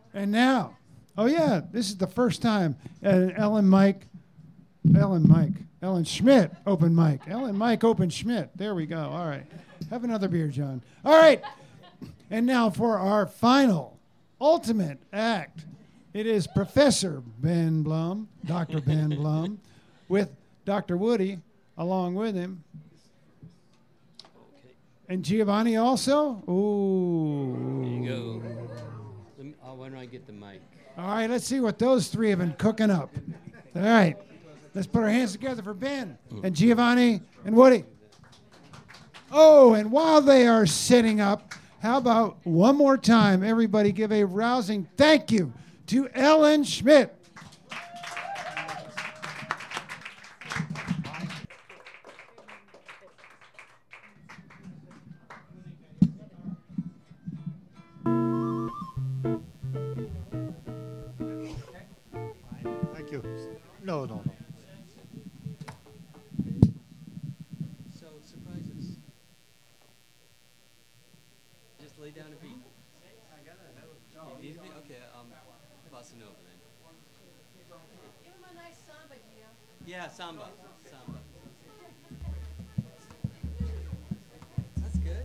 And now, oh yeah, this is the first time Ellen Schmidt open mic. Ellen Mike open Schmidt. There we go. All right. Have another beer, John. All right. And now for our final, ultimate act. It is Professor Ben Blum, Dr. Ben Blum, with Dr. Woody along with him. And Giovanni also? Ooh. There you go. Why don't I get the mic? All right, let's see what those three have been cooking up. All right, let's put our hands together for Ben and Giovanni and Woody. Oh, and while they are sitting up, how about one more time, everybody give a rousing thank you to Ellen Schmidt. Thank you. No. So, surprises. Just lay down a beat. You need me? Okay, bossa nova then. Give him a nice samba, Gio. Yeah, samba. That's good.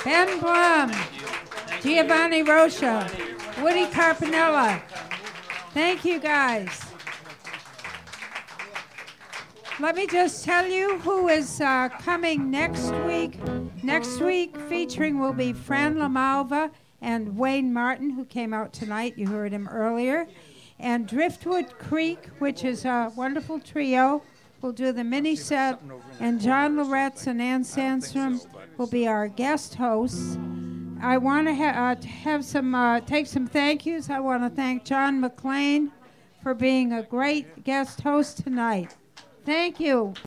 Ben Blum, Giovanni Rocha, Woody Carpinella. Thank you, guys. Let me just tell you who is coming next week. Next week, featuring will be Fran LaMalva and Wayne Martin, who came out tonight. You heard him earlier. And Driftwood Creek, which is a wonderful trio, will do the mini set. And John Loretz and Ann Sandstrom will be our guest hosts. I want to have some take some thank yous. I want to thank John McLean for being a great guest host tonight. Thank you.